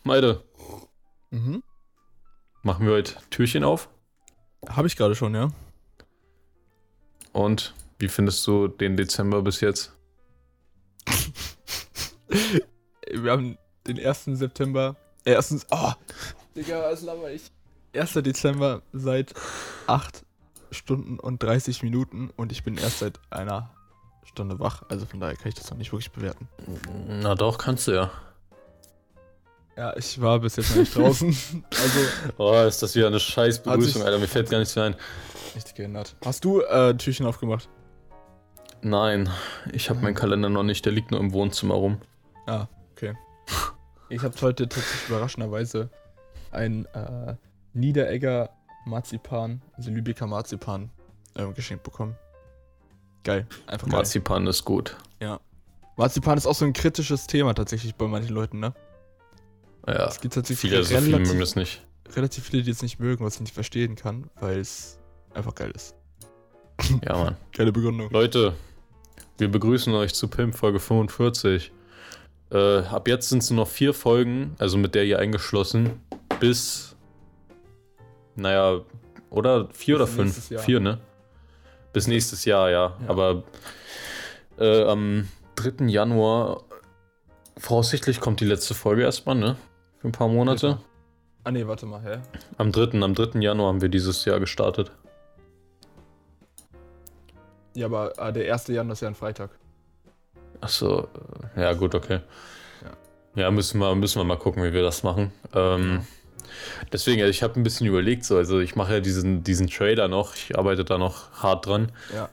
Meide, Mhm. machen wir heute Türchen auf? Habe ich gerade schon, ja. Und wie findest du den Dezember bis jetzt? Wir haben den 1. September. Erstens. Oh! Digga, was laber ich? 1. Dezember seit 8 Stunden und 30 Minuten und ich bin erst seit einer Stunde wach. Also von daher kann ich das noch nicht wirklich bewerten. Na doch, kannst du ja. Ja, ich war bis jetzt noch nicht draußen. Also, Oh, ist das wieder eine scheiß Begrüßung, Alter. Mir fällt gar nichts mehr ein. nicht geändert. Hast du Türchen aufgemacht? Nein, ich habe meinen Kalender noch nicht. Der liegt nur im Wohnzimmer rum. Ah, okay. Ich habe heute tatsächlich überraschenderweise ein Niederegger Marzipan, also Lübecker Marzipan, geschenkt bekommen. Geil, einfach geil. Marzipan ist gut. Ja. Marzipan ist auch so ein kritisches Thema tatsächlich bei manchen Leuten, ne? Ja, Es gibt tatsächlich viele mögen das nicht. relativ viele, die es nicht mögen, was ich nicht verstehen kann, weil es einfach geil ist. Ja, Mann. Geile Begründung. Leute, wir begrüßen euch zu Pimp Folge 45. Ab jetzt sind es nur noch 4 Folgen, also mit der hier eingeschlossen, bis, naja, oder 4 oder 5? nächstes Jahr. 4, ne? Bis nächstes Jahr, ja. Ja. Aber am 3. Januar, voraussichtlich kommt die letzte Folge erstmal, ne? Für ein paar Monate. Ah ne, warte mal, hä? Am 3. Januar haben wir dieses Jahr gestartet. Ja, aber der 1. Januar ist ja ein Freitag. Achso, ja gut, okay. Ja, müssen wir mal gucken, wie wir das machen. Deswegen, ich habe ein bisschen überlegt, so, also ich mache ja diesen Trailer noch, ich arbeite da noch hart dran. Ja.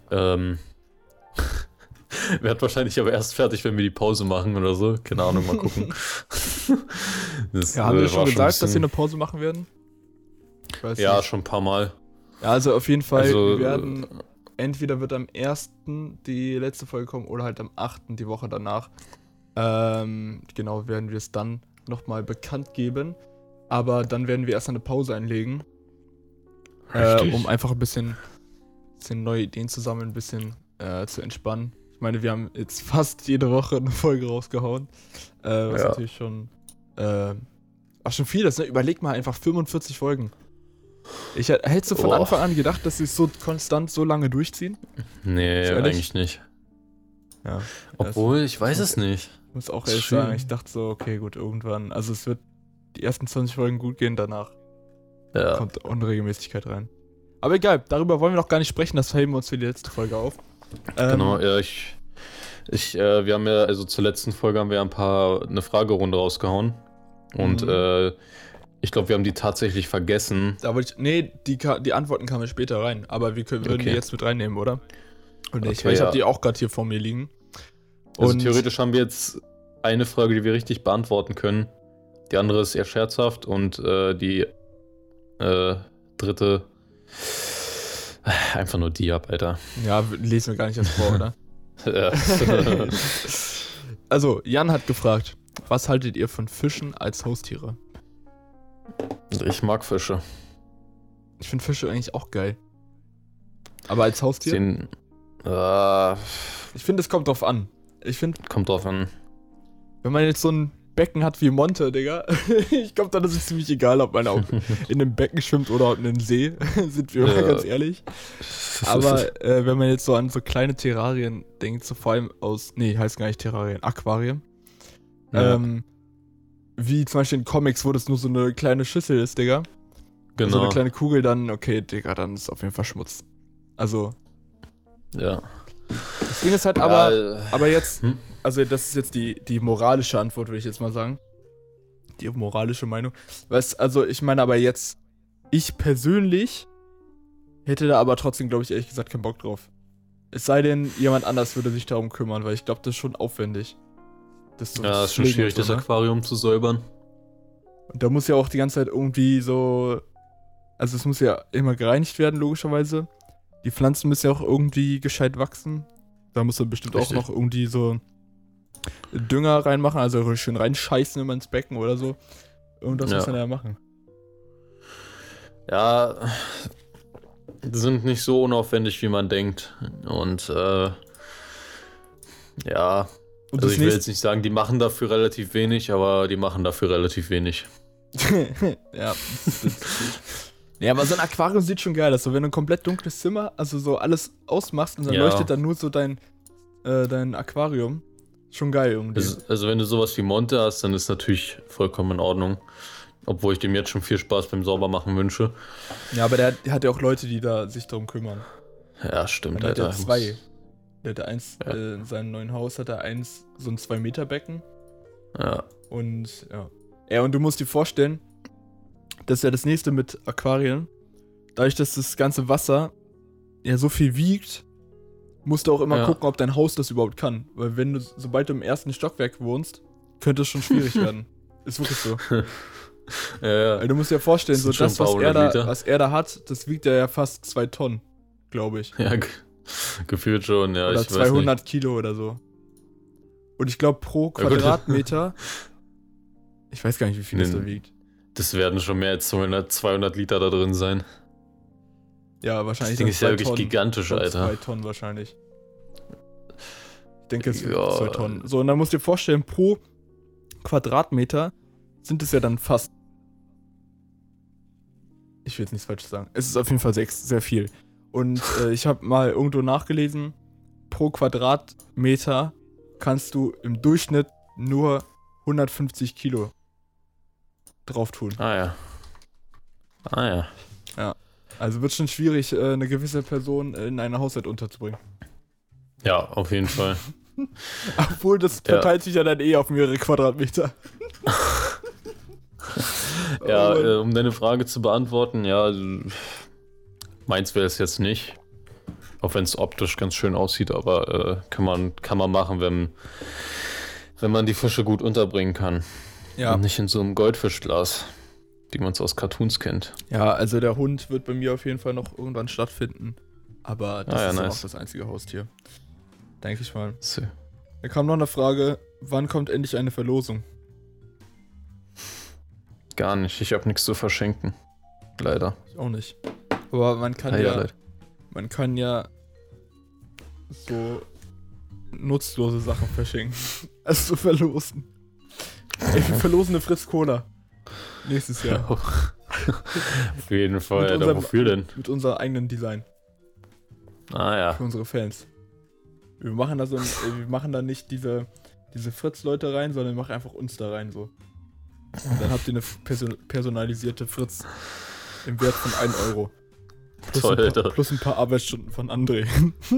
Werd wahrscheinlich aber erst fertig, wenn wir die Pause machen oder so. Keine Ahnung, mal gucken. Das, Ja, haben wir war schon gesagt, dass wir bisschen- eine Pause machen werden? Ich weiß Ja, nicht. schon ein paar Mal. Ja, also auf jeden Fall, Also, wir werden, entweder wird am 1. die letzte Folge kommen oder halt am 8. die Woche danach. Genau, werden wir es dann nochmal bekannt geben. Aber dann werden wir erst eine Pause einlegen, Richtig. um einfach ein bisschen neue Ideen zu sammeln, ein bisschen zu entspannen. Ich meine, wir haben jetzt fast jede Woche eine Folge rausgehauen. Was Ja. natürlich schon schon viel ist, ne? Überleg mal einfach 45 Folgen. Hättest du von Oh. Anfang an gedacht, dass sie es so konstant so lange durchziehen? Nee, Ist ehrlich? eigentlich nicht. Ja. Obwohl, ich weiß es nicht. Ich muss auch Ist ehrlich schön. sagen, ich dachte so, okay, gut, irgendwann. Also es wird die ersten 20 Folgen gut gehen, danach Ja. kommt Unregelmäßigkeit rein. Aber egal, darüber wollen wir noch gar nicht sprechen, das heben wir uns für die letzte Folge auf. Genau, ja, wir haben ja, also zur letzten Folge haben wir eine Fragerunde rausgehauen. Und ich glaube, wir haben die tatsächlich vergessen. Da wollte ich. Nee, die Antworten kamen später rein, aber würden die Okay. jetzt mit reinnehmen, oder? Und nicht, Okay, weil ich habe ja. die auch gerade hier vor mir liegen. Also Und theoretisch haben wir jetzt eine Frage, die wir richtig beantworten können. Die andere ist eher scherzhaft und die dritte einfach nur die ab, Alter. ja, lesen wir gar nicht erst vor, oder? Ja. Also, Jan hat gefragt, was haltet ihr von Fischen als Haustiere? Ich mag Fische. Ich finde Fische eigentlich auch geil. Aber als Haustier? Den, Ich finde, es kommt drauf an. Ich finde, kommt drauf an. wenn man jetzt so ein Becken hat wie Monte, Digga, ich glaube, dann ist es ziemlich egal, ob man auch in einem Becken schwimmt oder in einem See, sind wir mal Ja. ganz ehrlich. Aber wenn man jetzt so an so kleine Terrarien denkt, so vor allem heißt gar nicht Terrarien, Aquarien. Ja. Wie zum Beispiel in Comics, wo das nur so eine kleine Schüssel ist, Digga. So Genau. eine kleine Kugel, dann, okay, Digga, dann ist auf jeden Fall Schmutz. Also, Ja. das Ding ist halt aber, Ja, aber jetzt, hm? also das ist jetzt die moralische Antwort, würde ich jetzt mal sagen. Die moralische Meinung. Also ich meine aber jetzt, ich persönlich hätte da aber trotzdem, glaube ich, ehrlich gesagt keinen Bock drauf. Es sei denn, jemand anders würde sich darum kümmern, weil ich glaube, das ist schon aufwendig. Das so Ja, zu ist schon pflegen schwierig, und das so, ne? Aquarium zu säubern. Und da muss ja auch die ganze Zeit irgendwie so. Also, es muss ja immer gereinigt werden, logischerweise. Die Pflanzen müssen ja auch irgendwie gescheit wachsen. Da muss man bestimmt Richtig. auch noch irgendwie so Dünger reinmachen, also schön reinscheißen immer ins Becken oder so. Irgendwas Ja. muss man ja machen. Ja, die sind nicht so unaufwendig, wie man denkt. Und ja, Und Also ich will jetzt nicht sagen, die machen dafür relativ wenig, aber die machen dafür relativ wenig. Ja. Ja, aber so ein Aquarium sieht schon geil aus. So, wenn du ein komplett dunkles Zimmer, also so alles ausmachst und dann leuchtet dann nur so dein Aquarium. Schon geil irgendwie. Also wenn du sowas wie Monte hast, dann ist natürlich vollkommen in Ordnung. Obwohl ich dem jetzt schon viel Spaß beim Saubermachen wünsche. Ja, aber der hat ja auch Leute, die da sich darum kümmern. Ja, stimmt. Der hat ja zwei. Der hat eins, in seinem neuen Haus hat er eins, so ein 2-Meter-Becken. Ja. Und ja. Ja, und du musst dir vorstellen, das ist ja das nächste mit Aquarien. Dadurch, dass das ganze Wasser ja so viel wiegt, musst du auch immer gucken, ob dein Haus das überhaupt kann. Weil sobald du im ersten Stockwerk wohnst, könnte es schon schwierig werden. Ist wirklich so. Ja. Weil du musst dir vorstellen, so das, was er da hat, das wiegt ja fast 2 Tonnen, glaube ich. Ja, gefühlt schon, ja. Oder ich 200 Kilo oder so. Und ich glaube, pro Quadratmeter, ich weiß gar nicht, wie viel das da wiegt. Das werden schon mehr als 200 Liter da drin sein. Ja, wahrscheinlich. Das Ding ist ja wirklich gigantisch, Alter. 2 Tonnen wahrscheinlich. Ich denke, es sind 2 Tonnen. So, und dann musst du dir vorstellen, pro Quadratmeter sind es ja dann fast. Ich will jetzt nichts Falsches sagen. Es ist auf jeden Fall sehr viel. Und ich habe mal irgendwo nachgelesen, pro Quadratmeter kannst du im Durchschnitt nur 150 Kilo drauf tun. Ah ja. Ja. Also wird schon schwierig, eine gewisse Person in einer Haushalt unterzubringen. Ja, auf jeden Fall. Obwohl, das verteilt sich ja dann auf mehrere Quadratmeter. Ja, um deine Frage zu beantworten, ja, meins wäre es jetzt nicht. Auch wenn es optisch ganz schön aussieht, aber kann man machen, wenn man die Fische gut unterbringen kann. Ja. Und nicht in so einem Goldfischglas, wie man es aus Cartoons kennt. Ja, also der Hund wird bei mir auf jeden Fall noch irgendwann stattfinden. Aber das ist nice. auch das einzige Haustier. Denke ich mal. So. Da kam noch eine Frage, wann kommt endlich eine Verlosung? Gar nicht, ich habe nichts zu verschenken. Leider. Ich auch nicht. Aber man kann ja so nutzlose Sachen verschenken. Also verlosen. Wir verlosen eine Fritz Cola. Nächstes Jahr. Auf jeden Fall. Wofür denn? Mit unserem eigenen Design. Ah ja. Für unsere Fans. Wir machen da nicht diese Fritz-Leute rein, sondern wir machen einfach uns da rein so. Und dann habt ihr eine personalisierte Fritz im Wert von 1 Euro. Plus ein paar Arbeitsstunden von André.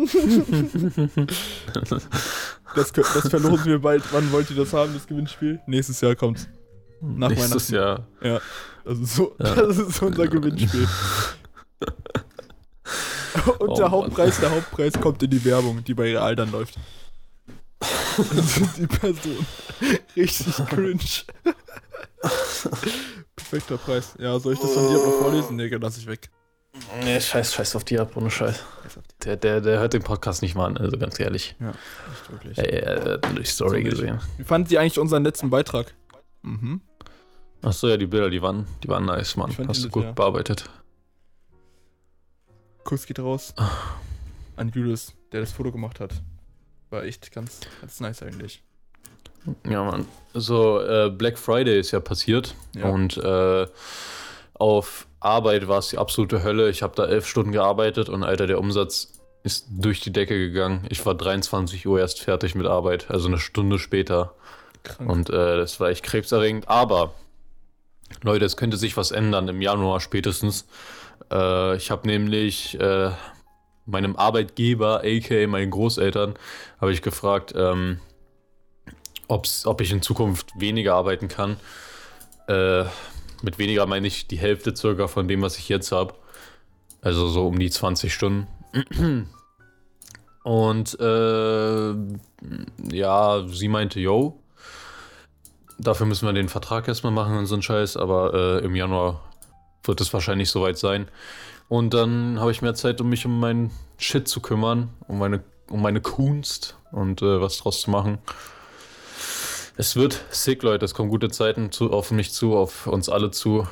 Das verlosen wir bald. Wann wollt ihr das haben, das Gewinnspiel? Nächstes Jahr kommt's. Nach Nächstes Jahr. Ja. Das ist unser Gewinnspiel. Und der Hauptpreis kommt in die Werbung, die bei Real dann läuft. Das ist die Person. Richtig cringe. Perfekter Preis. Ja, soll ich das von dir noch vorlesen? Nee, lass ich weg. Nee, scheiß auf die ab, ohne Scheiß. Der hört den Podcast nicht mal an, also ganz ehrlich. Ja, nicht wirklich. Er hat nur die Story gesehen. Wie fandet ihr eigentlich unseren letzten Beitrag? Achso, ja, die Bilder, die waren nice, Mann. Hast du gut bearbeitet. Kuss geht raus an Julius, der das Foto gemacht hat. War echt ganz nice eigentlich. Ja, Mann. So, Black Friday ist ja passiert. Ja. Und auf Arbeit war es die absolute Hölle. Ich habe da 11 Stunden gearbeitet und Alter, der Umsatz ist durch die Decke gegangen. Ich war 23 Uhr erst fertig mit Arbeit, also eine Stunde später. Krank. Und das war echt krebserregend. Aber, Leute, es könnte sich was ändern im Januar spätestens. Ich habe nämlich meinem Arbeitgeber, aka meinen Großeltern, habe ich gefragt, ob ich in Zukunft weniger arbeiten kann. Mit weniger meine ich die Hälfte circa von dem, was ich jetzt habe. Also so um die 20 Stunden. Und ja, sie meinte, yo, dafür müssen wir den Vertrag erstmal machen und so einen Scheiß, aber im Januar wird es wahrscheinlich soweit sein. Und dann habe ich mehr Zeit, um mich um meinen Shit zu kümmern, um meine Kunst und was draus zu machen. Es wird sick, Leute. Es kommen gute Zeiten auf mich zu, auf uns alle zu.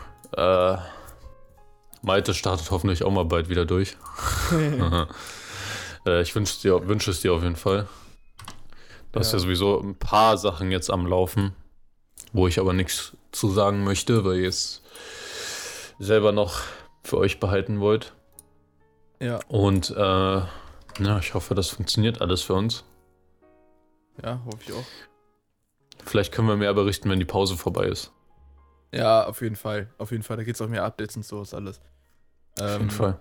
Malte startet hoffentlich auch mal bald wieder durch. Ich wünsche es dir auf jeden Fall. Du hast ja sowieso ein paar Sachen jetzt am Laufen, wo ich aber nichts zu sagen möchte, weil ihr es selber noch für euch behalten wollt. Ja. Und ich hoffe, das funktioniert alles für uns. Ja, hoffe ich auch. Vielleicht können wir mehr berichten, wenn die Pause vorbei ist. Ja, auf jeden Fall. Auf jeden Fall, da geht's auch mehr Updates und sowas alles. Auf jeden Fall.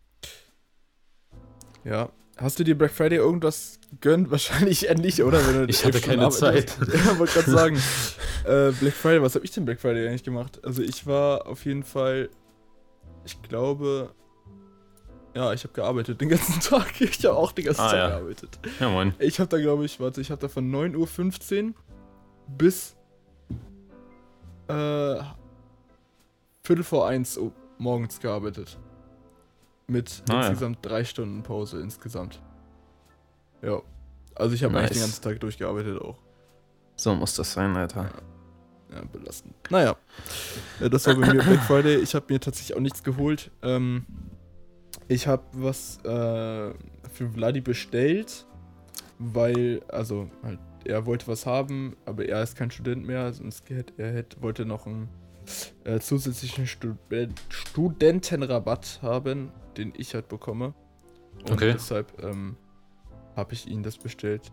Ja. Hast du dir Black Friday irgendwas gegönnt? Wahrscheinlich eher nicht, oder? Wenn du Ich hatte keine Zeit. Ja, wollte gerade sagen. Black Friday, was habe ich denn Black Friday eigentlich gemacht? Also ich war auf jeden Fall, ich glaube, ja, ich habe gearbeitet den ganzen Tag. Ich habe auch den ganzen Tag gearbeitet. Ja, moin. Ich habe da, glaube ich, ich habe da von 9:15 Uhr bis 1:45 Uhr morgens gearbeitet. Mit insgesamt 3 Stunden Pause insgesamt. Ja. Also ich habe eigentlich den ganzen Tag durchgearbeitet auch. So muss das sein, Alter. Ja, belastend. Naja. Das war bei mir Black Friday. Ich habe mir tatsächlich auch nichts geholt. Ich habe was für Vladi bestellt, weil, also halt, er wollte was haben, aber er ist kein Student mehr, sonst wollte noch einen zusätzlichen Studentenrabatt haben, den ich halt bekomme. Und deshalb habe ich ihn das bestellt.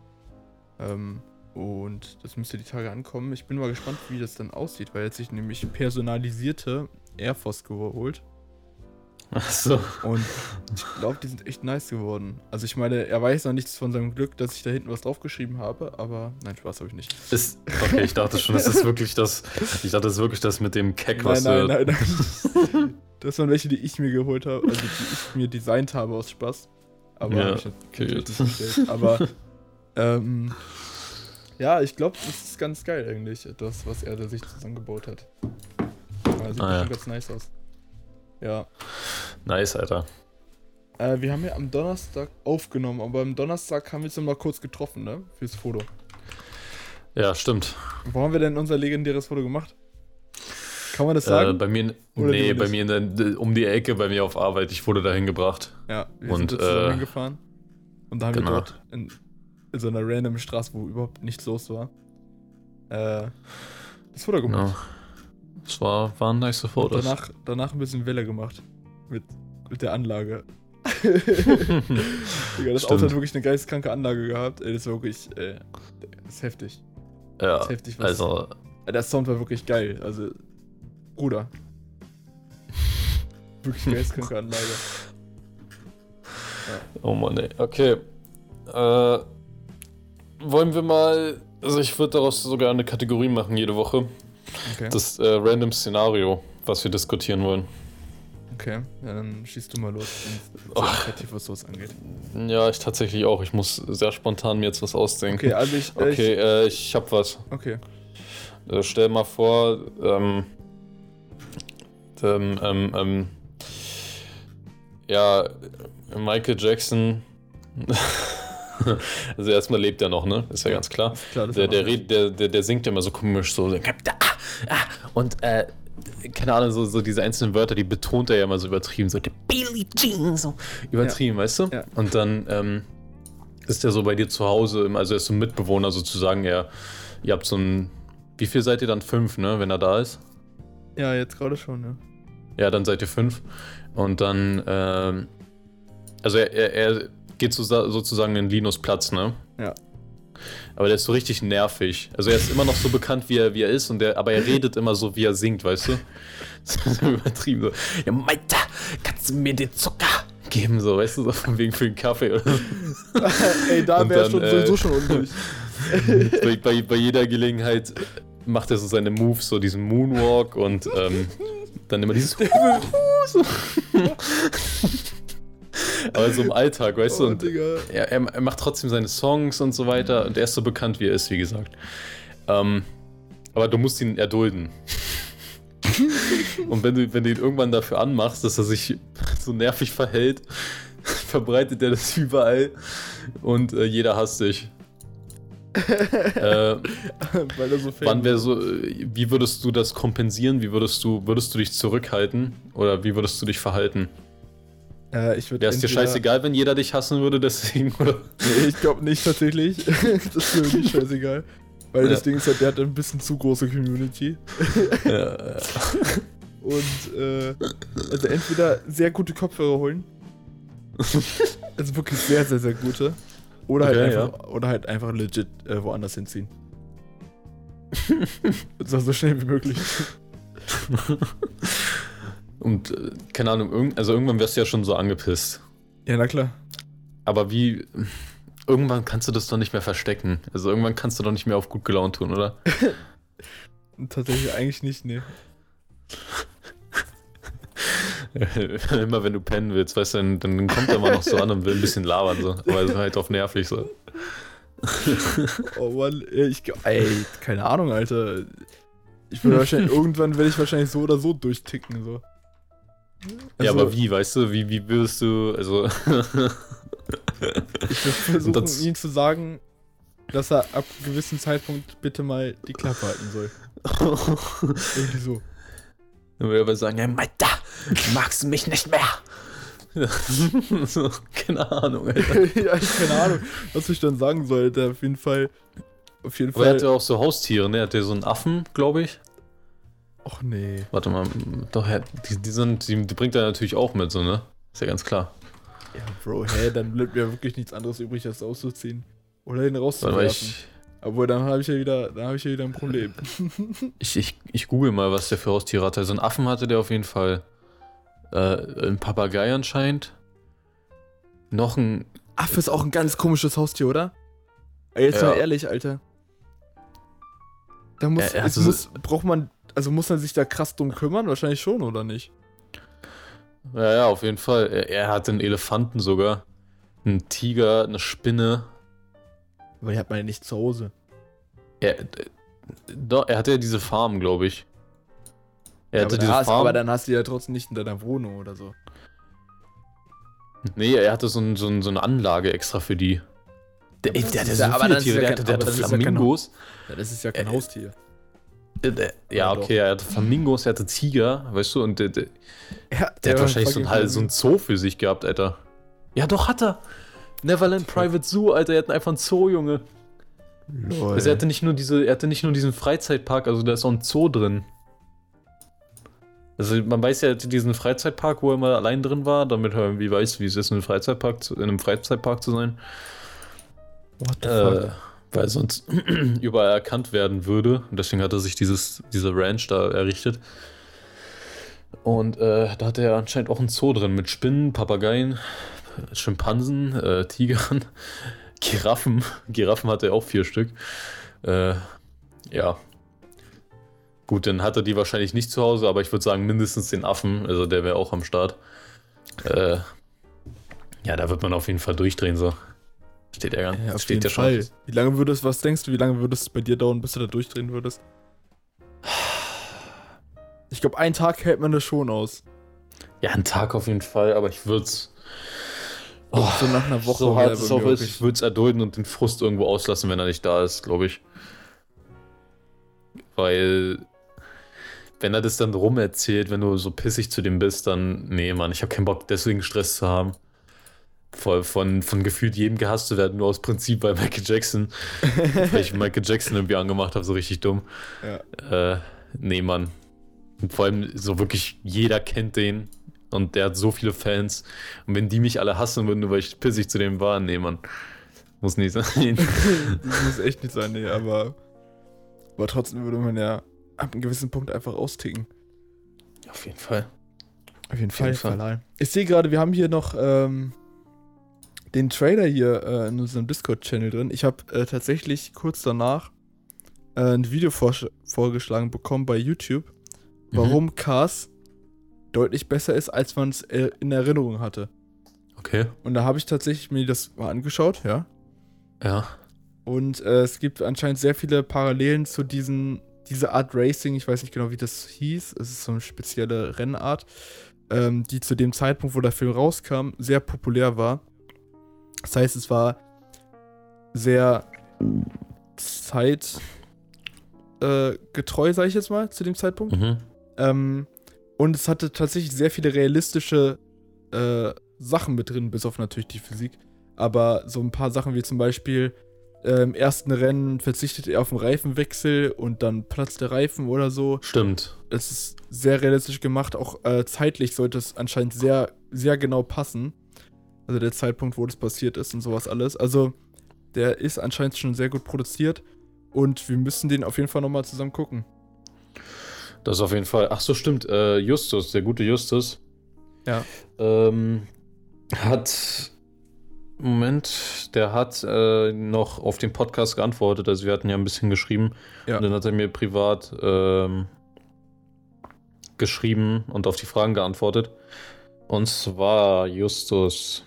Und das müsste die Tage ankommen. Ich bin mal gespannt, wie das dann aussieht, weil er hat sich nämlich personalisierte Air Force geholt. Achso. Und ich glaube, die sind echt nice geworden. Also ich meine, er weiß noch nichts von seinem Glück, dass ich da hinten was draufgeschrieben habe, aber nein, Spaß habe ich nicht. Okay, ich dachte schon, das ist wirklich das. Ich dachte, das ist wirklich das mit dem Keck, was Nein. Das waren welche, die ich mir geholt habe, also die ich mir designt habe aus Spaß. Aber ja, ich natürlich nicht bestellt. Aber ja, ich glaube, das ist ganz geil eigentlich, das, was er da sich zusammengebaut hat. Sieht bestimmt ganz nice aus. Ja. Nice, Alter. Wir haben ja am Donnerstag aufgenommen, aber am Donnerstag haben wir uns noch mal kurz getroffen, ne? Fürs Foto. Ja, stimmt. Wo haben wir denn unser legendäres Foto gemacht? Kann man das sagen? Bei mir, bei mir um die Ecke, bei mir auf Arbeit. Ich wurde dahin gebracht. Ja, wir sind zusammen hingefahren. Und da haben wir dort in so einer random Straße, wo überhaupt nichts los war, das Foto gemacht. Genau. Das waren nice Fotos. Danach ein bisschen Welle gemacht. Mit der Anlage. Digga, das Auto hat wirklich eine geisteskranke Anlage gehabt. Ey, das war wirklich, das ist heftig. Ja, das ist heftig, der Sound war wirklich geil. Also, Bruder. Wirklich geisteskranke Anlage. Ja. Oh Mann, ey. Okay. Wollen wir mal, also ich würde daraus sogar eine Kategorie machen jede Woche. Okay. Das random Szenario, was wir diskutieren wollen. Okay, ja, dann schießt du mal los, kreativ, was sowas angeht. Ja, ich tatsächlich auch. Ich muss sehr spontan mir jetzt was ausdenken. Okay, also ich hab was. Okay. Stell mal vor, Michael Jackson. Also erstmal lebt er noch, ne? Ist ja ganz klar. Der singt ja immer so komisch, so und keine Ahnung, so diese einzelnen Wörter, die betont er ja immer so übertrieben, so der Billie Jean, so übertrieben, weißt du? Ja. Und dann ist er so bei dir zu Hause, also er ist so ein Mitbewohner sozusagen, ihr habt so ein, wie viel seid ihr dann? 5, ne, wenn er da ist? Ja, jetzt gerade schon, ja. Ja, dann seid ihr 5 und dann, also er geht sozusagen in Linus Platz, ne? Ja. Aber der ist so richtig nervig. Also er ist immer noch so bekannt, wie er ist, aber er redet immer so, wie er singt, weißt du? So übertrieben so. Ja, Meiter, kannst du mir den Zucker geben, so, weißt du, so von wegen für den Kaffee oder so. Ey, da wäre schon sowieso schon unruhig. bei jeder Gelegenheit macht er so seine Moves, so diesen Moonwalk und dann immer dieses so. Aber so im Alltag, weißt du, und er macht trotzdem seine Songs und so weiter und er ist so bekannt, wie er ist, wie gesagt. Aber du musst ihn erdulden. Und wenn du ihn irgendwann dafür anmachst, dass er sich so nervig verhält, verbreitet er das überall und jeder hasst dich. Weil er so wie würdest du das kompensieren? Würdest du dich zurückhalten? Oder wie würdest du dich verhalten? Ich würde Wäre es dir scheißegal, wenn jeder dich hassen würde, deswegen, oder? Nee, ich glaube nicht tatsächlich. Das ist mir wirklich scheißegal. Weil das Ding ist halt, der hat ein bisschen zu große Community. Ja. Und, also entweder sehr gute Kopfhörer holen. Also wirklich sehr, sehr, sehr gute. Oder halt einfach legit woanders hinziehen. Und zwar so schnell wie möglich. Und, keine Ahnung, irgendwann wärst du ja schon so angepisst. Ja, na klar. Aber irgendwann kannst du das doch nicht mehr verstecken. Also irgendwann kannst du doch nicht mehr auf gut gelaunt tun, oder? Tatsächlich eigentlich nicht, nee. Immer wenn du pennen willst, weißt du, dann kommt er immer noch so an und will ein bisschen labern, so. Aber ist halt auf nervig, so. Oh Mann, keine Ahnung, Alter. Irgendwann werde ich wahrscheinlich so oder so durchticken, so. Ja, aber wie, weißt du, wie würdest du, also... Ich würde versuchen, ihm zu sagen, dass er ab einem gewissen Zeitpunkt bitte mal die Klappe halten soll. Irgendwie so. Dann würde er aber sagen, ja, Alter, magst du mich nicht mehr? So, keine Ahnung, Alter. Ja, keine Ahnung, was ich dann sagen sollte. Auf jeden Fall. Aber er hat ja auch so Haustiere, ne? Er hat ja so einen Affen, glaube ich. Och nee. Warte mal, doch, die bringt er natürlich auch mit, so, ne? Ist ja ganz klar. Ja, Bro, dann bleibt mir wirklich nichts anderes übrig, als auszuziehen. Oder den rauszuwerfen. Obwohl, dann habe ich ja wieder ein Problem. Ich google mal, was der für Haustiere hatte. Also einen Affen hatte der auf jeden Fall. Ein Papagei anscheinend. Noch ein... Affe ist auch ein ganz komisches Haustier, oder? Jetzt mal ehrlich, Alter. Da muss man sich da krass drum kümmern? Wahrscheinlich schon, oder nicht? Ja, auf jeden Fall. Er hatte einen Elefanten sogar. Einen Tiger, eine Spinne. Aber die hat man ja nicht zu Hause. Er hatte ja diese Farm, glaube ich. Aber dann hast du die ja trotzdem nicht in deiner Wohnung oder so. Nee, er hatte so eine Anlage extra für die. Der hatte so viele Tiere, der hatte Flamingos. Ja, das ist ja kein Haustier. Ja, okay, er hatte Flamingos, er hatte Tiger, weißt du, und der hat wahrscheinlich so ein Zoo für sich gehabt, Alter. Ja, doch, hat er. Neverland Private Zoo, Alter, er hat einfach einen Zoo, Junge. Lol. Also er hatte nicht nur diesen Freizeitpark, also da ist auch ein Zoo drin. Also man weiß ja, er hatte diesen Freizeitpark, wo er mal allein drin war, damit er irgendwie weiß, wie es ist, in einem Freizeitpark zu sein. What the fuck? Weil sonst überall erkannt werden würde. Und deswegen hat er sich diese Ranch da errichtet. Und da hat er anscheinend auch einen Zoo drin mit Spinnen, Papageien, Schimpansen, Tigern, Giraffen. Giraffen hatte er auch 4 Stück. Ja. Gut, dann hat er die wahrscheinlich nicht zu Hause, aber ich würde sagen mindestens den Affen. Also der wäre auch am Start. Ja, da wird man auf jeden Fall durchdrehen, so. Steht ja gar auf jeden Fall. Was denkst du, wie lange würde es bei dir dauern, bis du da durchdrehen würdest? Ich glaube, einen Tag hält man das schon aus. Ja, einen Tag auf jeden Fall, aber ich würde es... so nach einer Woche. So hart es auch ist, ich würde es erdulden und den Frust irgendwo auslassen, wenn er nicht da ist, glaube ich. Weil... Wenn er das dann rum erzählt, wenn du so pissig zu dem bist, dann... Nee, Mann, ich habe keinen Bock, deswegen Stress zu haben. Von gefühlt jedem gehasst zu werden, nur aus Prinzip bei Michael Jackson. Weil ich Michael Jackson irgendwie angemacht habe, so richtig dumm. Ja. Nee, Mann. Und vor allem so wirklich jeder kennt den und der hat so viele Fans. Und wenn die mich alle hassen würden, nur weil ich pissig zu dem war, nee, Mann. Muss nicht sein. Das muss echt nicht sein, nee, aber trotzdem würde man ja ab einem gewissen Punkt einfach austicken. Auf jeden Fall. Auf jeden Fall. Ich sehe gerade, wir haben hier noch den Trailer hier in unserem Discord-Channel drin. Ich habe tatsächlich kurz danach ein Video vorgeschlagen bekommen bei YouTube, warum Cars deutlich besser ist, als man es in Erinnerung hatte. Okay. Und da habe ich tatsächlich mir das mal angeschaut, ja. Ja. Und es gibt anscheinend sehr viele Parallelen zu diese Art Racing, ich weiß nicht genau, wie das hieß, es ist so eine spezielle Rennart, die zu dem Zeitpunkt, wo der Film rauskam, sehr populär war. Das heißt, es war sehr zeitgetreu, sage ich jetzt mal, zu dem Zeitpunkt. Und es hatte tatsächlich sehr viele realistische Sachen mit drin, bis auf natürlich die Physik. Aber so ein paar Sachen wie zum Beispiel, im ersten Rennen verzichtet er auf den Reifenwechsel und dann platzt der Reifen oder so. Stimmt. Es ist sehr realistisch gemacht. Auch zeitlich sollte es anscheinend sehr, sehr genau passen. Also der Zeitpunkt, wo das passiert ist und sowas alles. Also der ist anscheinend schon sehr gut produziert. Und wir müssen den auf jeden Fall nochmal zusammen gucken. Das auf jeden Fall. Ach so, stimmt. Justus, der gute Justus. Ja. Der hat noch auf den Podcast geantwortet. Also wir hatten ja ein bisschen geschrieben. Ja. Und dann hat er mir privat geschrieben und auf die Fragen geantwortet. Und zwar, Justus.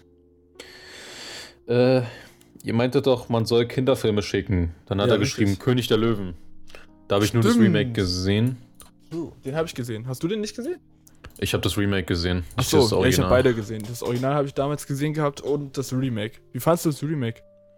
Ihr meintet doch, man soll Kinderfilme schicken. Dann hat Ja, er geschrieben, richtig. König der Löwen. Da habe ich nur das Stimmt. Remake gesehen. Den habe ich gesehen. Hast du den nicht gesehen? Ich habe das Remake gesehen. Ach nicht das so, ja, ich habe Original. beide gesehen. Das Original habe ich damals gesehen gehabt und das Remake. Wie fandest du das Remake?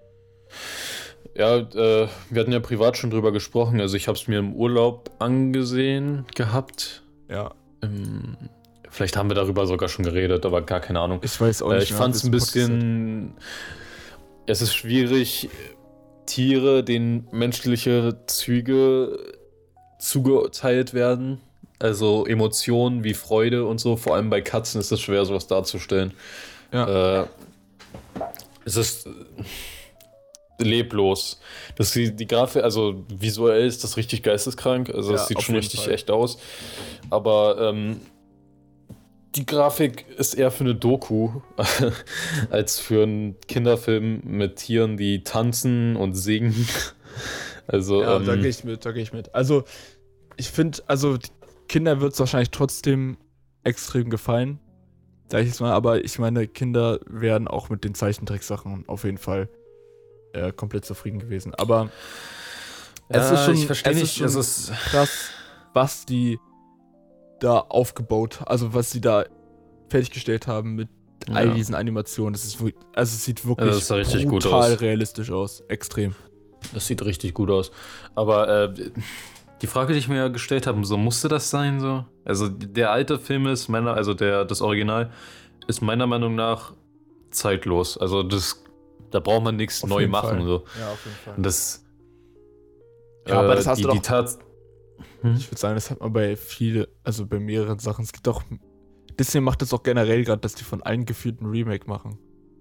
Ja, wir hatten ja privat schon drüber gesprochen. Also ich habe es mir im Urlaub angesehen gehabt. Ja, Vielleicht haben wir darüber sogar schon geredet, aber gar keine Ahnung. ich weiß auch nicht. Ich mehr, fand es wie ein das Podcast bisschen... Es ist schwierig, Tiere, denen menschliche Züge zugeteilt werden. Also Emotionen wie Freude und so. Vor allem bei Katzen ist es schwer, sowas darzustellen. Ja. Es ist leblos. Die Grafik, also visuell ist das richtig geisteskrank. Also Ja, es sieht auf schon jeden richtig Fall. echt aus. Aber die Grafik ist eher für eine Doku als für einen Kinderfilm mit Tieren, die tanzen und singen. Also, Ja, da gehe ich mit. Also, ich finde, also Kinder wird es wahrscheinlich trotzdem extrem gefallen, sag ich jetzt mal, aber ich meine, Kinder wären auch mit den Zeichentricksachen auf jeden Fall komplett zufrieden gewesen. Aber es ist schon, ich verstehe es nicht, ist schon es ist krass, was die da aufgebaut, also was sie da fertiggestellt haben mit all Ja. diesen Animationen. Das ist wirklich, also es sieht wirklich das sah richtig gut brutal aus. realistisch aus. Extrem. Das sieht richtig gut aus. Aber die Frage, die ich mir ja gestellt habe, so musste das sein so? Also der alte Film ist das Original ist meiner Meinung nach zeitlos. Also da braucht man nichts Auf neu jeden machen. Fall. So. Ja, auf jeden Fall. Und das. Ja, aber das hast du die doch- Tat. Ich würde sagen, das hat man bei bei mehreren Sachen. Es gibt auch. Disney macht das auch generell gerade, dass die von allen gefühlt ein Remake machen.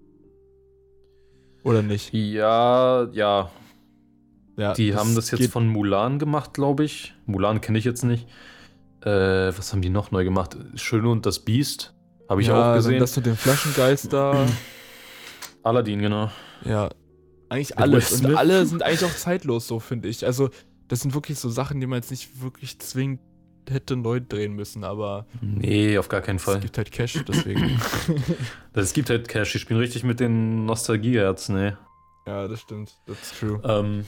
Oder nicht? Ja. Ja, Die haben das jetzt geht- von Mulan gemacht, glaube ich. Mulan kenne ich jetzt nicht. Was haben die noch neu gemacht? Schön und das Biest. Habe ich auch dann gesehen. das mit dem Flaschengeist da. Aladdin, genau. Ja. Eigentlich Mit alles. Will Und Smith. alle sind eigentlich auch zeitlos, so finde ich. Also, das sind wirklich so Sachen, die man jetzt nicht wirklich zwingend hätte neu drehen müssen, aber Nee, auf gar keinen es Fall. gibt halt Cash, deswegen. Es gibt halt Cash, die spielen richtig mit den Nostalgieherzen, ey. Ja, das stimmt. That's true.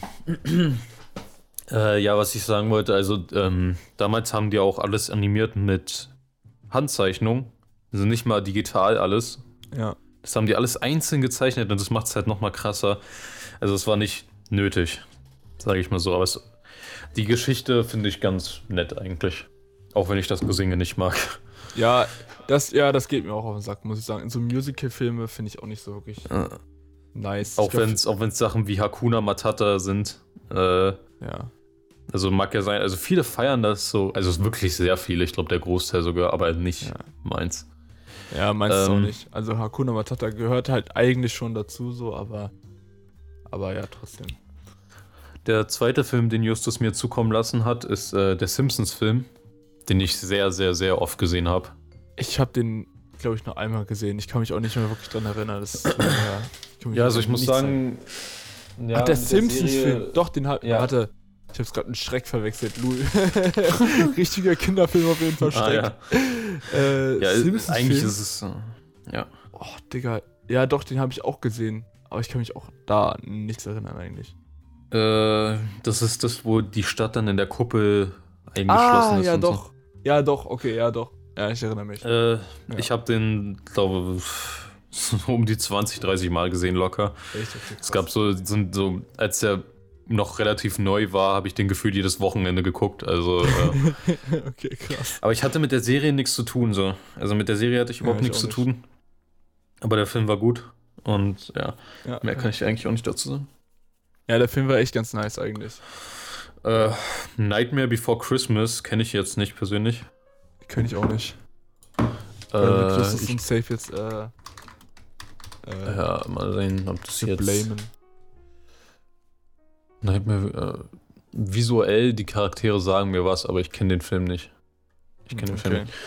Ja, was ich sagen wollte, also damals haben die auch alles animiert mit Handzeichnung. Also nicht mal digital alles. Ja. Das haben die alles einzeln gezeichnet und das macht es halt nochmal krasser. Also es war nicht nötig, sage ich mal so. Aber die Geschichte finde ich ganz nett eigentlich. Auch wenn ich das Gesinge nicht mag. Ja, das geht mir auch auf den Sack, muss ich sagen. So Musical-Filme finde ich auch nicht so wirklich nice. Auch Ich glaub, wenn es Sachen wie Hakuna Matata sind. Ja. Also mag ja sein, also viele feiern das so, also wirklich sehr viele, ich glaube der Großteil sogar, aber nicht Ja. meins. Ja, meinst du auch Ähm, nicht. Also Hakuna Matata gehört halt eigentlich schon dazu, so, aber ja, trotzdem. Der zweite Film, den Justus mir zukommen lassen hat, ist der Simpsons-Film, den ich sehr, sehr, sehr oft gesehen habe. Ich habe den, glaube ich, nur einmal gesehen. Ich kann mich auch nicht mehr wirklich dran erinnern. Das ist, Ja, also ich muss sagen, ja, Ach, der mit Simpsons-Film. Serie- Doch, den Ja. Warte. Ich hab's gerade einen Schreck verwechselt. Lul. Richtiger Kinderfilm auf jeden Fall. Schreck. Ja, Simpsons-Film? eigentlich ist es, ja. Oh, Digga. Ja, doch, den habe ich auch gesehen. Aber ich kann mich auch da an nichts erinnern eigentlich. Das ist das, wo die Stadt dann in der Kuppel eingeschlossen ist. Ja, und doch. Ja, doch, okay, ja, doch. Ja, ich erinnere mich. So. Ich habe den, glaube so um die 20, 30 Mal gesehen locker. Echt, okay, Es gab so, als der noch relativ neu war, habe ich den gefühlt jedes Wochenende geguckt. Also, Okay, krass. aber ich hatte mit der Serie nichts zu tun. So. Also mit der Serie hatte ich überhaupt ich nichts auch zu tun. Aber der Film war gut. Und ja, Ja, mehr kann ich eigentlich auch nicht dazu sagen. ja, der Film war echt ganz nice eigentlich. Äh, Nightmare Before Christmas kenne ich jetzt nicht persönlich. Kenn ich auch nicht. Mit Justus Ich, und Safe jetzt ja, mal sehen, ob das zu jetzt. blamen. Nightmare, visuell, die Charaktere sagen mir was, aber ich kenne den Film nicht. Ich kenne den Film nicht.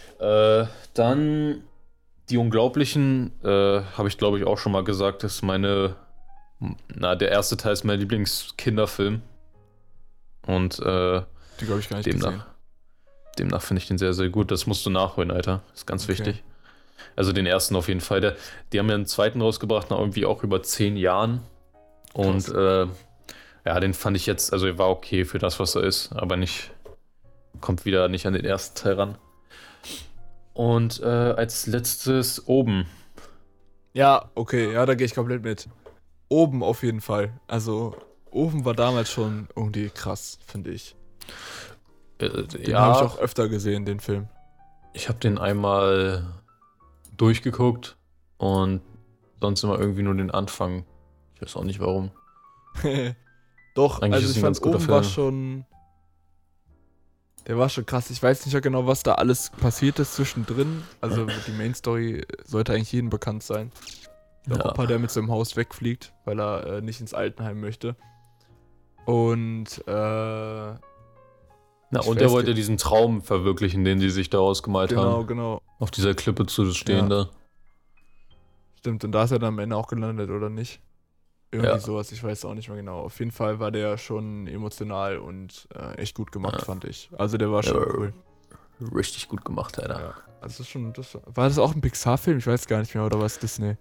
Dann Die Unglaublichen, habe ich glaube ich auch schon mal gesagt, ist der erste Teil ist mein Lieblingskinderfilm. Und Die glaube ich gar nicht gesehen. demnach finde ich den sehr, sehr gut. Das musst du nachholen, Alter. Ist ganz Okay. wichtig. Also den ersten auf jeden Fall. Die haben ja einen zweiten rausgebracht, nach irgendwie auch über 10 Jahren. Und ja, den fand ich jetzt, also er war okay für das, was er ist, aber kommt wieder nicht an den ersten Teil ran. Und als letztes Oben. Ja, okay, ja, da gehe ich komplett mit. Oben auf jeden Fall. Also, Oben war damals schon irgendwie krass, finde ich. Den Ja, habe ich auch öfter gesehen, den Film. ich habe den einmal durchgeguckt und sonst immer irgendwie nur den Anfang. Ich weiß auch nicht warum. Doch, Eigentlich also ist ich ein ganz fand guter Oben war Film. schon. Der war schon krass. Ich weiß nicht mehr genau, was da alles passiert ist zwischendrin. Also die Main Story sollte eigentlich jedem bekannt sein. Der Ja. Opa, der mit seinem Haus wegfliegt, weil er nicht ins Altenheim möchte. Und Na, Ich und er weiß wollte nicht. diesen Traum verwirklichen, den sie sich da ausgemalt genau, haben. genau. Auf dieser Klippe zu stehen Ja. da. Stimmt, und da ist er dann am Ende auch gelandet, oder nicht? Irgendwie Ja. sowas, ich weiß auch nicht mehr genau. Auf jeden Fall war der schon emotional und echt gut gemacht, Ja. fand ich. Also der war schon Ja, cool. Richtig gut gemacht, Alter. Ja. Also war das auch ein Pixar-Film? Ich weiß gar nicht mehr, oder was Disney?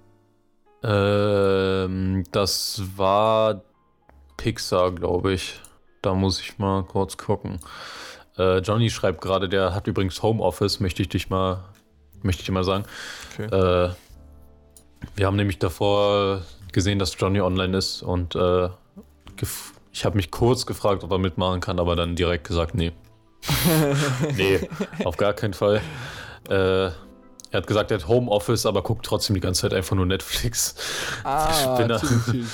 Das war Pixar, glaube ich. Da muss ich mal kurz gucken. Johnny schreibt gerade, der hat übrigens Homeoffice, möchte ich dir mal sagen. Okay. Wir haben nämlich davor gesehen, dass Johnny online ist und ich habe mich kurz gefragt, ob er mitmachen kann, aber dann direkt gesagt, nee. Nee, auf gar keinen Fall. Er hat gesagt, er hat Homeoffice, aber guckt trotzdem die ganze Zeit einfach nur Netflix. Spinner. Chillig.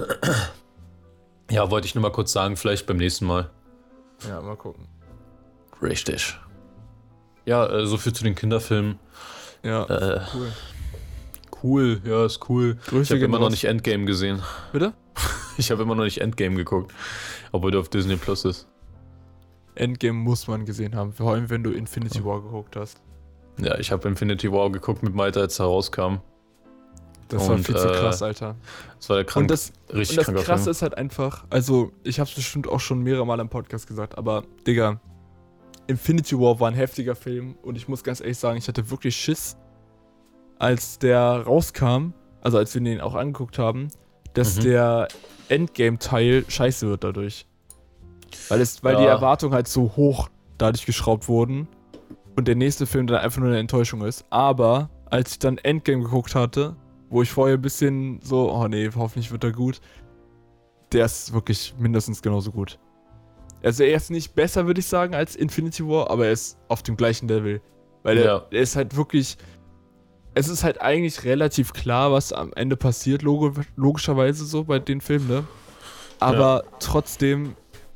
Ja, wollte ich nur mal kurz sagen, vielleicht beim nächsten Mal. Ja, mal gucken. Richtig. Ja, so viel zu den Kinderfilmen. Ja, cool. Cool, ja, ist cool. Ich Grüße habe gehen immer noch raus. nicht Endgame gesehen. Bitte? Ich habe immer noch nicht Endgame geguckt. Obwohl der auf Disney Plus ist. Endgame muss man gesehen haben, vor allem wenn du Infinity War geguckt hast. Ja, ich habe Infinity War geguckt mit Malte, als er rauskam. Das war Und, viel zu krass, Alter. Das war der Und das richtig Und das kranker Krasse Film. ist halt einfach, also ich hab's bestimmt auch schon mehrere Mal im Podcast gesagt, aber Digga, Infinity War war ein heftiger Film und ich muss ganz ehrlich sagen, ich hatte wirklich Schiss, als der rauskam, also als wir den auch angeguckt haben, dass Mhm. der Endgame-Teil scheiße wird dadurch. Weil die Ja. Erwartungen halt so hoch dadurch geschraubt wurden und der nächste Film dann einfach nur eine Enttäuschung ist. Aber als ich dann Endgame geguckt hatte, wo ich vorher ein bisschen so, oh nee, hoffentlich wird er gut, der ist wirklich mindestens genauso gut. Also er ist nicht besser, würde ich sagen, als Infinity War, aber er ist auf dem gleichen Level. Weil Ja. er ist halt wirklich, es ist halt eigentlich relativ klar, was am Ende passiert, logischerweise so bei den Filmen, ne? Aber trotzdem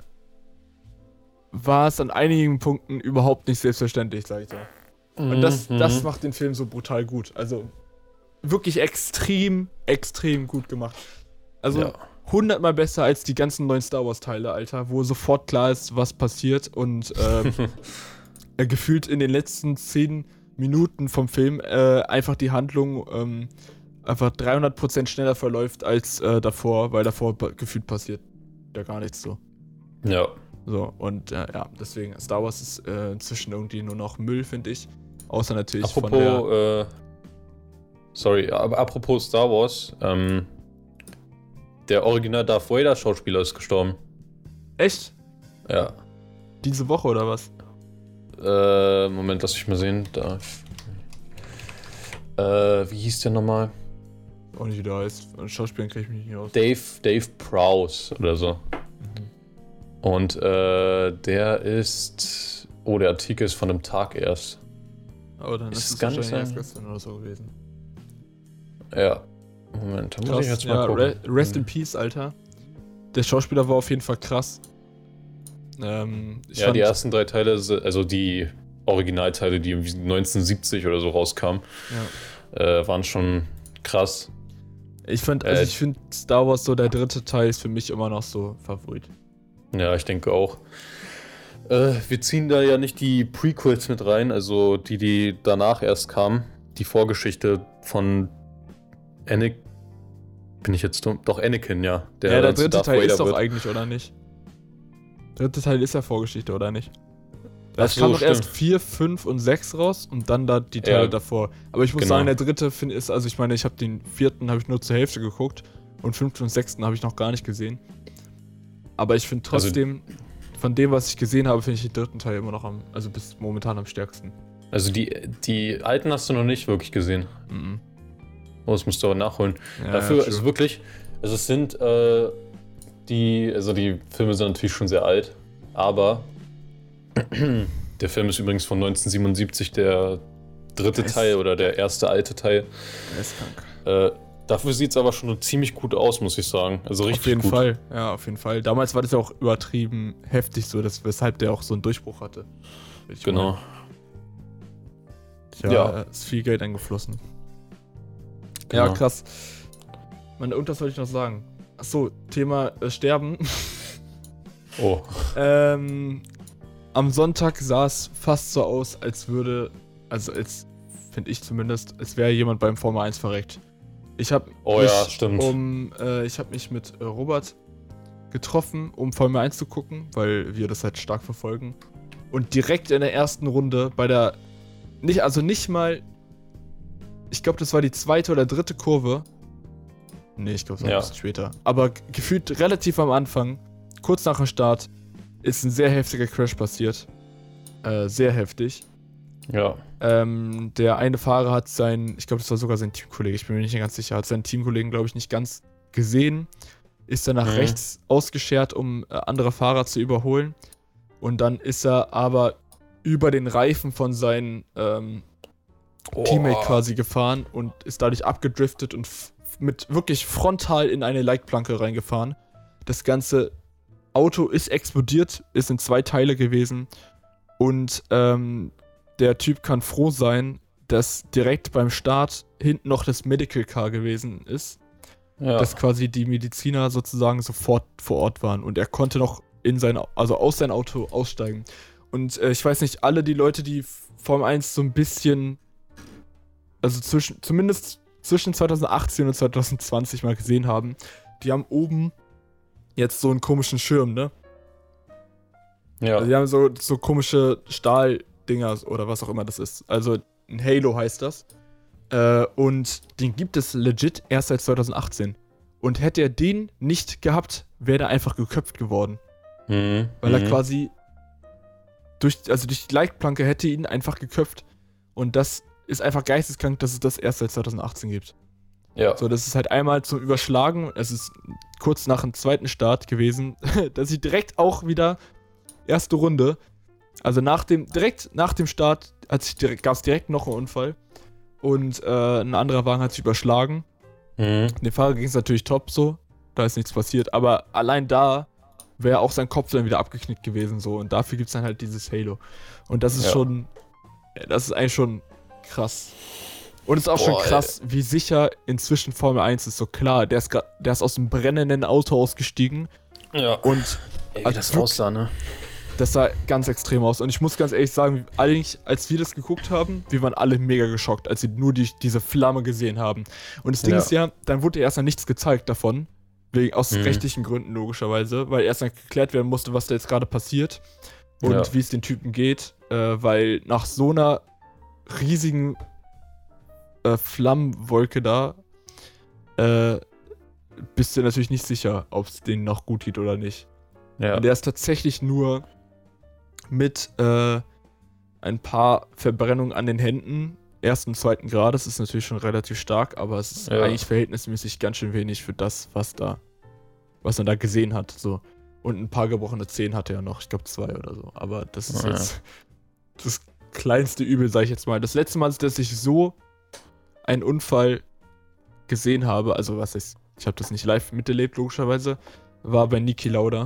war es an einigen Punkten überhaupt nicht selbstverständlich, sag ich da. Und das macht den Film so brutal gut. Also wirklich extrem, extrem gut gemacht. Also Ja. 100-mal besser als die ganzen neuen Star Wars Teile, Alter, wo sofort klar ist, was passiert und gefühlt in den letzten 10 Minuten vom Film einfach die Handlung einfach 300% schneller verläuft als davor, weil davor gefühlt passiert ja gar nichts so. Ja. So, und ja, deswegen, Star Wars ist inzwischen irgendwie nur noch Müll, finde ich. Außer natürlich von der... Aber apropos Star Wars, der Original Darth Vader Schauspieler ist gestorben. Echt? Ja. Diese Woche oder was? Moment, lass mich mal sehen. Wie hieß der nochmal? Auch nicht, wie der heißt. An Schauspielern kriege ich mich nicht aus. Dave Prowse oder so. Und der ist... Oh, der Artikel ist von einem Tag erst. Aber dann Ist ist es gar nicht wahrscheinlich erst sein- gestern oder so gewesen. Ja. Moment, da muss ich jetzt mal gucken. Rest in Peace, Alter. Der Schauspieler war auf jeden Fall krass. Die ersten 3 Teile, also die Originalteile, die irgendwie 1970 oder so rauskamen, waren schon krass. Ich finde Star Wars so, der 3. Teil ist für mich immer noch so Favorit. Ja, ich denke auch. Wir ziehen da ja nicht die Prequels mit rein, also die danach erst kamen. Die Vorgeschichte von Anakin. Bin ich jetzt dumm? Doch, Anakin, ja. Der 3. Teil ist doch eigentlich, oder nicht? Der 3. Teil ist ja Vorgeschichte, oder nicht? Es kam doch erst 4, 5 und 6 raus und dann da die Teile davor. Aber ich muss sagen, der 3. ist, also ich meine, ich habe den 4. habe ich nur zur Hälfte geguckt und 5. und 6. habe ich noch gar nicht gesehen. Aber ich finde trotzdem, von dem, was ich gesehen habe, finde ich den 3. Teil immer noch bis momentan am stärksten. Also die alten hast du noch nicht wirklich gesehen? Mhm. Oh, das musst du aber nachholen. Ja, Dafür ist wirklich, also es sind, die Filme sind natürlich schon sehr alt, aber der Film ist übrigens von 1977, der 3. Teil oder der erste alte Teil. Der ist krank. Dafür sieht es aber schon ziemlich gut aus, muss ich sagen. Also richtig auf jeden gut. Fall, ja, auf jeden Fall. Damals war das ja auch übertrieben heftig so, weshalb der auch so einen Durchbruch hatte. Genau. Ja, ist viel Geld eingeflossen. Genau. Ja, krass. Und was soll ich noch sagen? Achso, Thema Sterben. Oh. Am Sonntag sah es fast so aus, als finde ich zumindest, es wäre jemand beim Formel 1 verreckt. Ich habe mich mit Robert getroffen, um Formel 1 zu gucken, weil wir das halt stark verfolgen. Und direkt in der ersten Runde nicht mal, ich glaube, das war die 2. oder 3. Kurve. Nee, ich glaube, es war ein bisschen später. Aber gefühlt relativ am Anfang, kurz nach dem Start, ist ein sehr heftiger Crash passiert. Sehr heftig. Ja. Der eine Fahrer hat ich glaube, das war sogar sein Teamkollege, ich bin mir nicht ganz sicher, hat seinen Teamkollegen, glaube ich, nicht ganz gesehen, ist dann nach rechts ausgeschert, um andere Fahrer zu überholen. Und dann ist er aber über den Reifen von seinem Teammate quasi gefahren und ist dadurch abgedriftet und mit wirklich frontal in eine Leitplanke reingefahren. Das ganze Auto ist explodiert, ist in 2 Teile gewesen und der Typ kann froh sein, dass direkt beim Start hinten noch das Medical Car gewesen ist, dass quasi die Mediziner sozusagen sofort vor Ort waren und er konnte noch aus seinem Auto aussteigen. Und ich weiß nicht, alle die Leute, die Formel 1 so ein bisschen, also zumindest zwischen 2018 und 2020 mal gesehen haben, die haben oben jetzt so einen komischen Schirm, ne? Ja. Also die haben so komische Stahldinger oder was auch immer das ist. Also ein Halo heißt das. Und den gibt es legit erst seit 2018. Und hätte er den nicht gehabt, wäre er einfach geköpft geworden. Weil er quasi durch die Leitplanke hätte ihn einfach geköpft. Und das ist einfach geisteskrank, dass es das erst seit 2018 gibt. Ja. So, das ist halt einmal zum Überschlagen. Es ist kurz nach dem 2. Start gewesen, dass ich direkt auch wieder erste Runde, also direkt nach dem Start gab es direkt noch einen Unfall. Und ein anderer Wagen hat sich überschlagen. Dem Fahrer ging es natürlich top so, da ist nichts passiert. Aber allein da wäre auch sein Kopf dann wieder abgeknickt gewesen so. Und dafür gibt es dann halt dieses Halo. Und das ist das ist eigentlich schon krass. Und es ist auch schon krass, wie sicher inzwischen Formel 1 ist. So klar, der ist aus dem brennenden Auto ausgestiegen. Ja. Und wie das aussah, ne? Das sah ganz extrem aus. Und ich muss ganz ehrlich sagen, eigentlich, als wir das geguckt haben, wir waren alle mega geschockt, als wir nur diese Flamme gesehen haben. Und das Ding ist ja, dann wurde erstmal nichts gezeigt davon. Aus rechtlichen Gründen logischerweise, weil erstmal geklärt werden musste, was da jetzt gerade passiert. Und wie es den Typen geht. Weil nach so einer riesigen Flammenwolke da bist du natürlich nicht sicher, ob es denen noch gut geht oder nicht. Ja. Und der ist tatsächlich nur mit ein paar Verbrennungen an den Händen 1. und 2. Grades, ist natürlich schon relativ stark, aber es ist eigentlich verhältnismäßig ganz schön wenig für das, was man da gesehen hat. So. Und ein paar gebrochene Zehen hatte er noch, ich glaube 2 oder so. Aber das ist jetzt das kleinste Übel, sag ich jetzt mal. Das letzte Mal, dass ich so einen Unfall gesehen habe, also was heißt, ich habe das nicht live miterlebt, logischerweise, war bei Niki Lauda.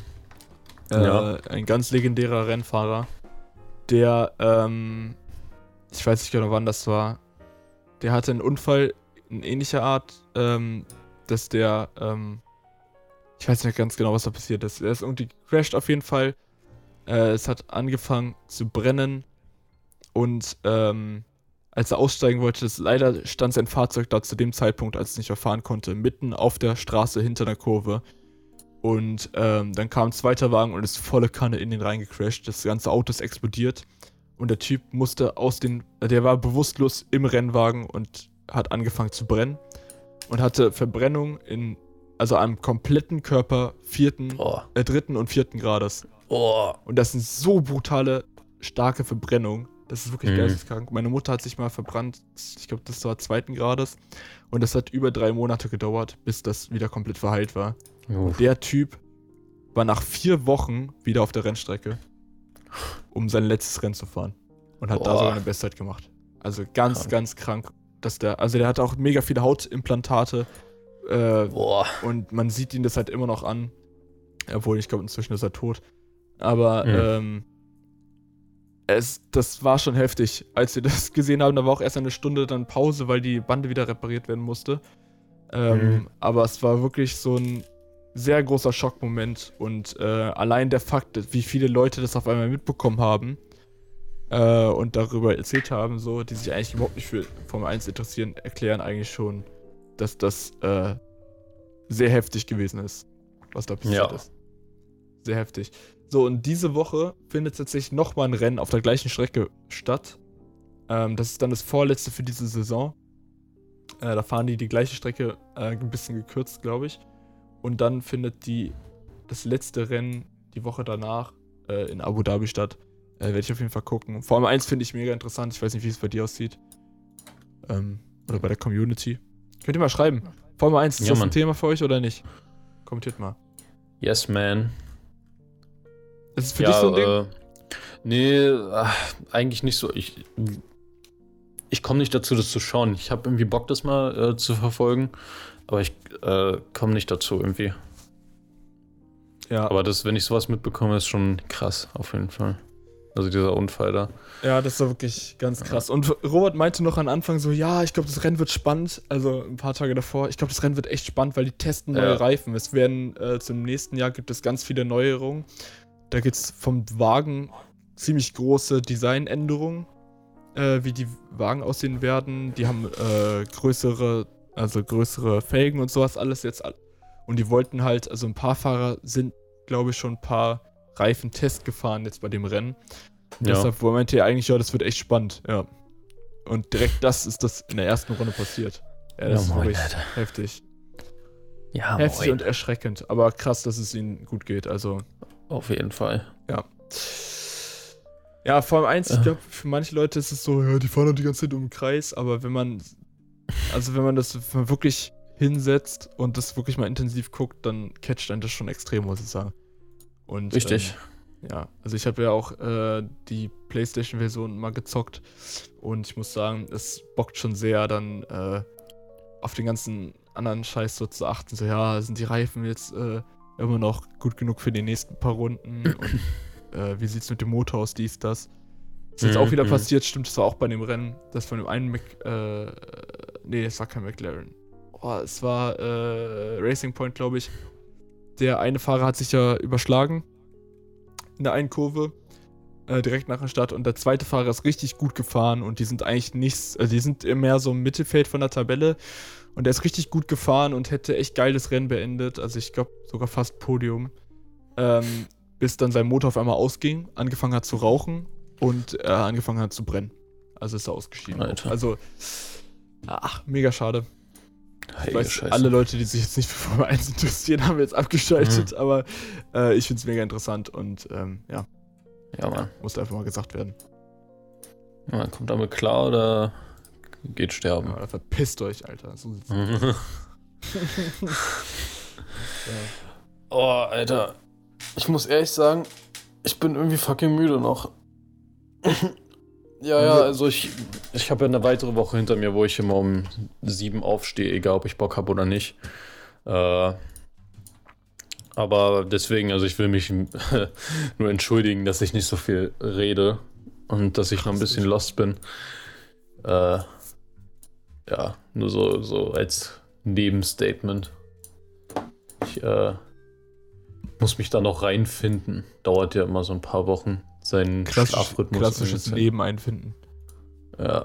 Ein ganz legendärer Rennfahrer, der, ich weiß nicht genau, wann das war, der hatte einen Unfall in ähnlicher Art, dass der, ich weiß nicht ganz genau, was da passiert ist. Er ist irgendwie gecrashed auf jeden Fall. Es hat angefangen zu brennen und als er aussteigen wollte, leider stand sein Fahrzeug da zu dem Zeitpunkt, als es nicht mehr fahren konnte, mitten auf der Straße hinter einer Kurve. Und dann kam ein zweiter Wagen und ist volle Kanne in den reingecrashed. Das ganze Auto ist explodiert. Und der Typ musste der war bewusstlos im Rennwagen und hat angefangen zu brennen. Und hatte Verbrennung also am kompletten Körper dritten und vierten Grades. Und das sind so brutale, starke Verbrennungen. Das ist wirklich geisteskrank. Meine Mutter hat sich mal verbrannt, ich glaube, das war 2. Grades. Und das hat über 3 Monate gedauert, bis das wieder komplett verheilt war. Und der Typ war nach 4 Wochen wieder auf der Rennstrecke, um sein letztes Rennen zu fahren. Und hat da sogar eine Bestzeit gemacht. Also ganz, ganz krank. Der hat auch mega viele Hautimplantate. Und man sieht ihn das halt immer noch an. Obwohl, ich glaube, inzwischen ist er tot. Aber das war schon heftig. Als wir das gesehen haben, da war auch erst eine Stunde dann Pause, weil die Bande wieder repariert werden musste. Aber es war wirklich so ein sehr großer Schockmoment. Und allein der Fakt, wie viele Leute das auf einmal mitbekommen haben und darüber erzählt haben, so, die sich eigentlich überhaupt nicht für Formel 1 interessieren, erklären eigentlich schon, dass das sehr heftig gewesen ist, was da passiert ist. Sehr heftig. So, und diese Woche findet tatsächlich nochmal ein Rennen auf der gleichen Strecke statt. Das ist dann das vorletzte für diese Saison. Da fahren die gleiche Strecke, ein bisschen gekürzt, glaube ich. Und dann findet das letzte Rennen die Woche danach in Abu Dhabi statt. Werde ich auf jeden Fall gucken. Formel 1 finde ich mega interessant. Ich weiß nicht, wie es bei dir aussieht. Oder bei der Community. Könnt ihr mal schreiben. Formel 1, ist das ein Thema für euch oder nicht? Kommentiert mal. Yes, man. Ist es für dich so ein Ding? Nee, eigentlich nicht so. Ich komme nicht dazu, das zu schauen. Ich habe irgendwie Bock, das mal zu verfolgen. Aber ich komme nicht dazu irgendwie. Ja. Aber wenn ich sowas mitbekomme, ist schon krass, auf jeden Fall. Also dieser Unfall da. Ja, das war wirklich ganz krass. Ja. Und Robert meinte noch am Anfang so, ja, ich glaube, das Rennen wird spannend. Also ein paar Tage davor. Ich glaube, das Rennen wird echt spannend, weil die testen neue Reifen. Es werden zum nächsten Jahr gibt es ganz viele Neuerungen. Da gibt es vom Wagen ziemlich große Designänderungen, wie die Wagen aussehen werden. Die haben größere Felgen und sowas alles jetzt. Und die wollten halt, also ein paar Fahrer sind, glaube ich, schon ein paar Reifentest gefahren jetzt bei dem Rennen. Deshalb meinte er eigentlich, ja, das wird echt spannend, ja. Und direkt das ist das in der ersten Runde passiert. Ja, das ist wirklich heftig. Ja, heftig und erschreckend, aber krass, dass es ihnen gut geht, also. Auf jeden Fall. Ja. Ja, Formel 1, ich glaube, für manche Leute ist es so, ja, die fahren doch die ganze Zeit um den Kreis, aber wenn man das wirklich hinsetzt und das wirklich mal intensiv guckt, dann catcht einen das schon extrem, muss ich sagen. Und, richtig. Ja, also ich habe ja auch die PlayStation-Version mal gezockt und ich muss sagen, es bockt schon sehr, dann auf den ganzen anderen Scheiß so zu achten. So, ja, sind die Reifen jetzt immer noch gut genug für die nächsten paar Runden? Und wie sieht's mit dem Motor aus, dies, das? Ist jetzt auch wieder passiert, stimmt, das war auch bei dem Rennen, das von dem einen es war kein McLaren. Es war Racing Point, glaube ich. Der eine Fahrer hat sich ja überschlagen in der einen Kurve, direkt nach der Start, und der zweite Fahrer ist richtig gut gefahren und die sind eigentlich die sind mehr so im Mittelfeld von der Tabelle und der ist richtig gut gefahren und hätte echt geiles Rennen beendet, also ich glaube sogar fast Podium, bis dann sein Motor auf einmal ausging, angefangen hat zu rauchen und angefangen hat zu brennen. Also ist er ausgeschieden. Alter. Also, mega schade. Ich weiß, alle Leute, die sich jetzt nicht für Formel 1 interessieren, haben jetzt abgeschaltet, aber ich finde es mega interessant und ja. Ja, Mann. Musste einfach mal gesagt werden. Ja, man kommt damit klar oder geht sterben? Ja, verpisst euch, Alter. So sieht's aus. Ja. Oh, Alter. Ich muss ehrlich sagen, ich bin irgendwie fucking müde noch. Ja, also ich habe ja eine weitere Woche hinter mir, wo ich immer um 7 aufstehe, egal ob ich Bock habe oder nicht. Äh, aber deswegen, also ich will mich nur entschuldigen, dass ich nicht so viel rede und dass ich noch ein bisschen lost bin. Äh, ja, nur so als Nebenstatement. Ich muss mich da noch reinfinden. Dauert ja immer so ein paar Wochen, seinen Schlafrhythmus. Klassisches Leben einfinden. Ja.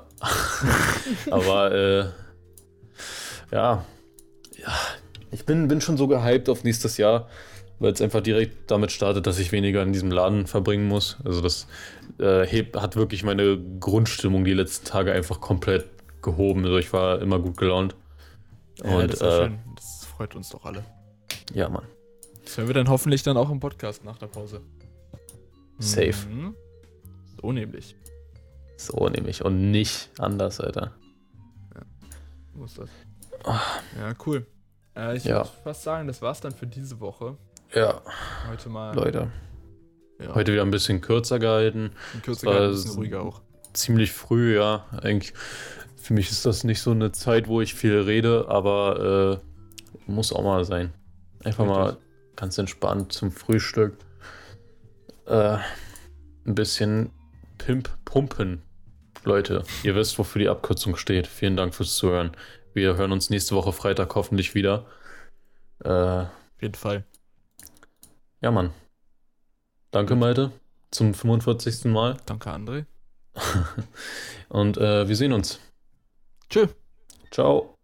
Aber ja, ich bin schon so gehypt auf nächstes Jahr, weil es einfach direkt damit startet, dass ich weniger in diesem Laden verbringen muss. Also das hat wirklich meine Grundstimmung die letzten Tage einfach komplett gehoben. Also ich war immer gut gelaunt. Ja, Und das ist schön. Das freut uns doch alle. ja, Mann. Das hören wir dann hoffentlich dann auch im Podcast nach der Pause. Safe. So nämlich. So nämlich. Und nicht anders, Alter. Wo ist das? Ja, cool. Ich würde fast sagen, das war's dann für diese Woche. Ja. Heute mal. Leute. Ja. Heute wieder ein bisschen kürzer gehalten. Ein bisschen ruhiger auch. Ziemlich früh, ja. Eigentlich, für mich ist das nicht so eine Zeit, wo ich viel rede, aber muss auch mal sein. Einfach mal ganz entspannt zum Frühstück. Ein bisschen pumpen. Leute, ihr wisst, wofür die Abkürzung steht. Vielen Dank fürs Zuhören. Wir hören uns nächste Woche Freitag hoffentlich wieder. Auf jeden Fall. Ja, Mann. Danke, Malte, zum 45. Mal. Danke, André. Und wir sehen uns. Tschö. Ciao.